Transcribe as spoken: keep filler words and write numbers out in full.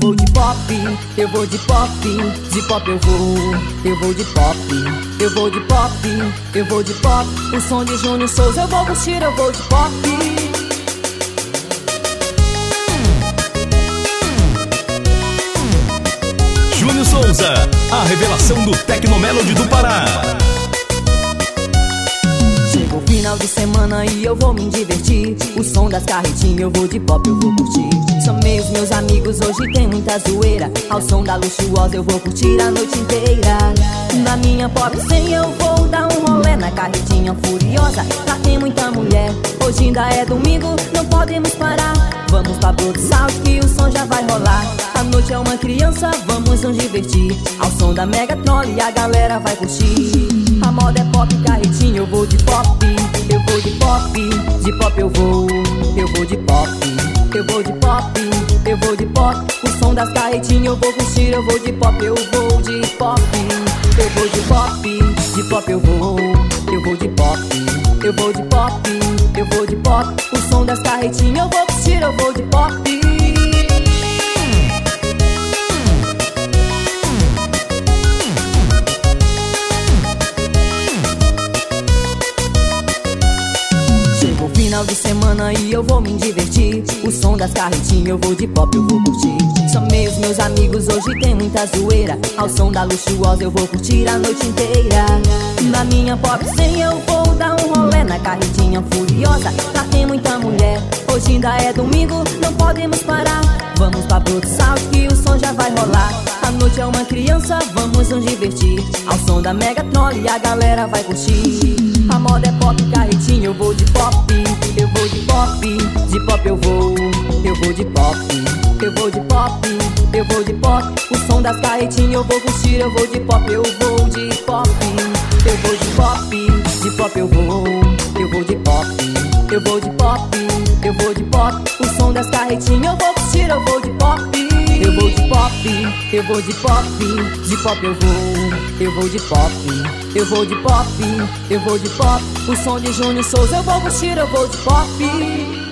vou de pop, eu vou de pop, de pop eu vou, eu vou de pop, eu vou de pop, eu vou de pop. O som de Júnior Souza eu vou curtir, eu vou de pop. Júnior Souza, a revelação do Tecnomelody do Pará. Chegou o final de semana e eu vou me divertir. O som das carretinhas eu vou de pop, eu vou curtir. Chamei os meus amigos, hoje tem muita zoeira. Ao som da luxuosa eu vou curtir a noite inteira. Na minha pop cem eu vou dar um rolê na carretinha furiosa. Lá tem muita mulher, hoje ainda é domingo, não podemos parar. Vamos pra Broadside que o som já vai rolar. A noite é uma criança, vamos nos divertir. Ao som da Megatron e a galera vai curtir. A moda é pop, carretinha, eu vou de pop. Eu vou de pop, de pop eu vou. Eu vou de pop, eu vou de pop, eu vou de pop. O som das carretinhas eu vou curtir, eu vou de pop, eu vou de pop. Eu vou de pop, de pop eu vou. Eu vou de pop, eu vou de pop, eu vou de pop. O som das carretinhas eu vou curtir, eu vou de pop. Final de semana e eu vou me divertir. O som das carretinhas eu vou de pop, eu vou curtir. Chamei os meus amigos, hoje tem muita zoeira. Ao som da luxuosa eu vou curtir a noite inteira. Na minha pop cem eu vou dar um rolê na carretinha furiosa. Lá tem muita mulher, hoje ainda é domingo, não podemos parar. Vamos pra Broadside que o som já vai rolar. A noite é uma criança, vamos nos divertir. Ao som da Megatron e a galera vai curtir. A moda é pop, carretinha, eu vou de pop. Eu vou de pop, de pop eu vou. Eu vou de pop, eu vou de pop, eu vou de pop. O som das carretinhas eu vou curtir, eu vou de pop, eu vou de pop. Eu vou de pop, de pop eu vou. Eu vou de pop, eu vou de pop, eu vou de pop. O som das carretinhas eu vou curtir, eu vou de pop. Eu vou de pop, eu vou de pop, de pop eu vou. Eu vou de pop, eu vou de pop, eu vou de pop. O som de Júnior Souza eu vou curtir, eu vou de pop.